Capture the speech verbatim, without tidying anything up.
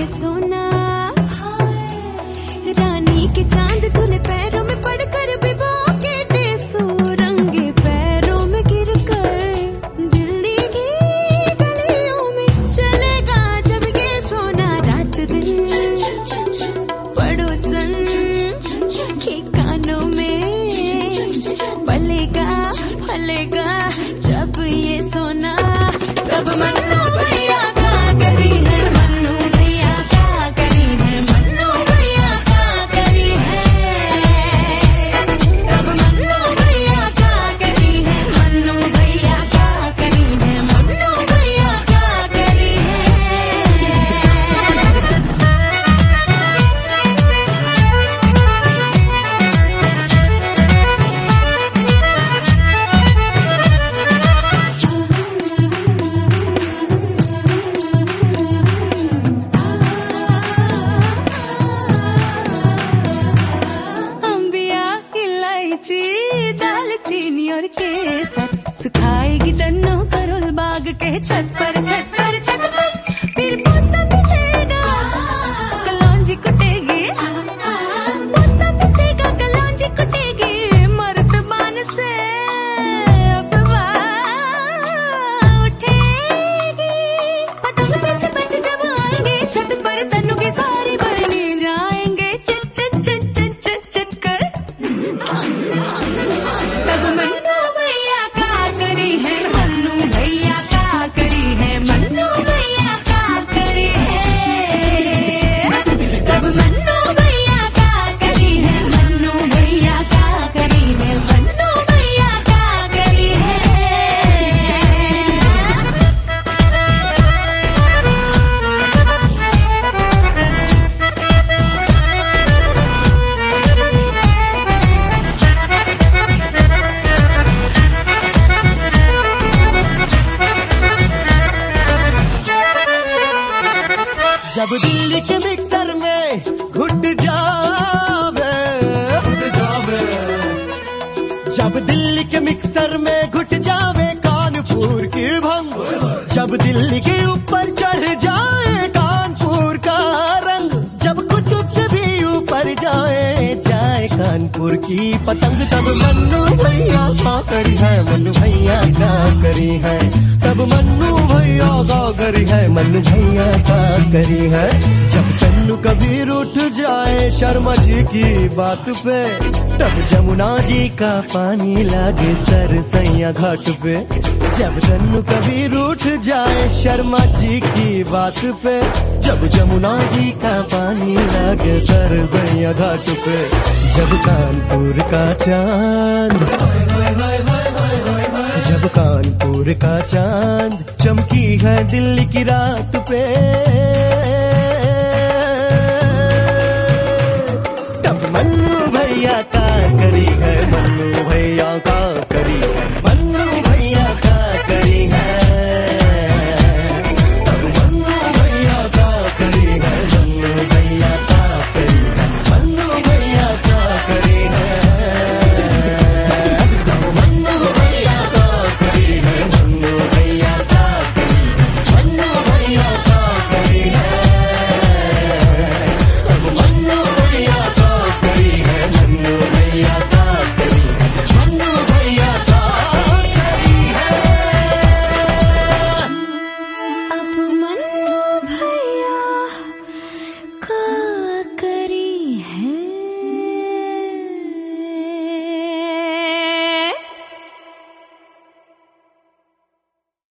सोना, रानी के चांद धुले पैरों में पड़कर भिगो के टेसू रंगे पैरों में गिर कर दिल्ली की गलियों में चलेगा जब ये सोना रात दिन पड़ोसन के कानों में पलेगा फलेगा जब ये सोना तब मन्नू भैया का करी है मन्नू भैया का करी है मन्नू भैया का करी है तब मन्नू भैया का करी है मन्नू भैया का करी है मन्नू भैया का करी दालचीनी और केसर सुखाएगी तन्नों करोल बाग के छत पर छत पर छत पर फिर पोस्ता पिसेगा कलौंजी कुटेगी पोस्ता पिसेगा कलौंजी कुटेगी मर्तबान से अफवाह उठेगी पतंग पीछे पीछे जब आएंगे छत पर तन्नों के सारे बनी जाएंगे चिट चिट चिट चिट चिट चिट कर तब मन्नू भैया का करी है मन्नू भैया का करी है मन्नू भैया का करी है तब मन्नू भैया का करी है मन्नू भैया का करी है मन्नू भैया का करी है जब दिल्ली के मिक्सर में घुट जावे घुट जावे जब दिल्ली के मिक्सर में घुट जावे कानपुर की भंग जब दिल्ली के ऊपर चढ़ जाए कानपुर का रंग जब कुतुब से भी ऊपर जाए जाए कानपुर की पतंग तब मन्नू भैया का करी है मन्नू भैया का करी है तब मन्नू भैया का करी है मन्नू भैया का करी है जब तन्नू कबीर उठ जाए शर्मा जी की बात पे तब जमुना जी का पानी लागे सर सैया घाट पे जब तन्नू कबीर उठ जाए शर्मा जी की बात पे जब जमुना जी का पानी लागे सर सैया घाट पे जब कानपुर का चांद जब कानपुर का चांद चमकी है दिल्ली की रात पे तब मन्नू भैया का करी है